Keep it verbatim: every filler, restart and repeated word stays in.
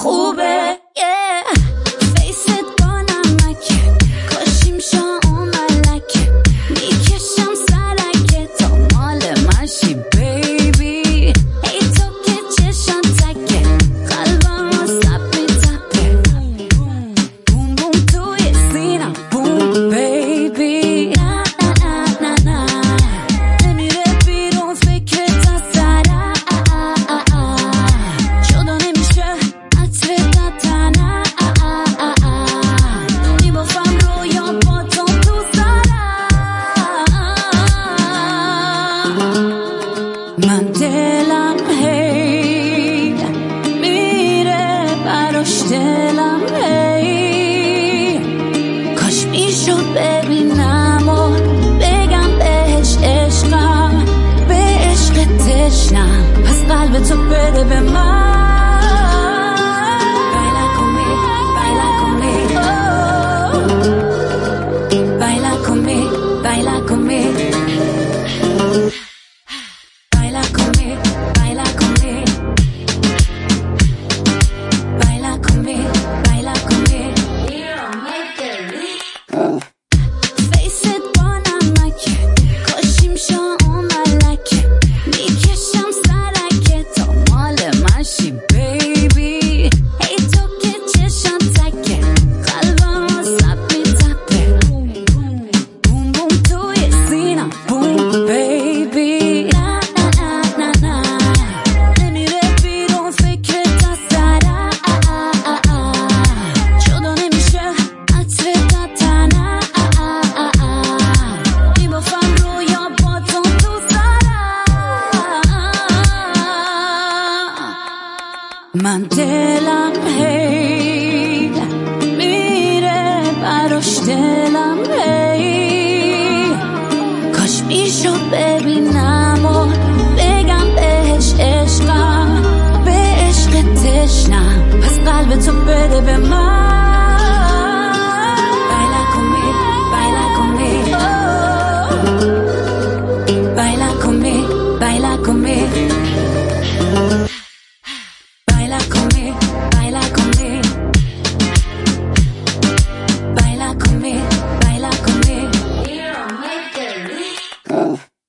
خوبه yeah. فیست با نمکه کاشیم شا اون ملکه میکشم سرکه تا مال منشی بیبی ای تو که چشم تکه قلبم سب میتپه بوم بوم توی سینم بوم بیبی نه نه نه نه نمیره بیرون فکرت از سرم جدا نمیشه عطر دتنم میبافم رویا با تو تو سرم من دلم هی میره براش دلم هی کاش میشد ببینم و بگم بهش عشقم به عشق تشنم پس قلب تو بده به من Baila conmigo, baila conmigo Baila conmigo, baila conmigo Baila conmigo, baila conmigo Baila conmigo, baila conmigo فیست با نمکه کاشیم شا اون ملکه میکشم سرکه تا مال منشی بیبی ای تو که چشم تکه قلبم سب میتپه بوم بوم توی سینم بوم بیبی نه نه نه نه نمیره بیرون فکرت از سرم جدا نمیشه عطر دتنم میبافم رویا با تو تو سرم من دلم هی میره براش دلم هی کاش میشد ببینم و بگم بهش عشقم به عشق تشنم پس قلب تو بده به من Baila conmigo, baila conmigo Baila conmigo, baila conmigo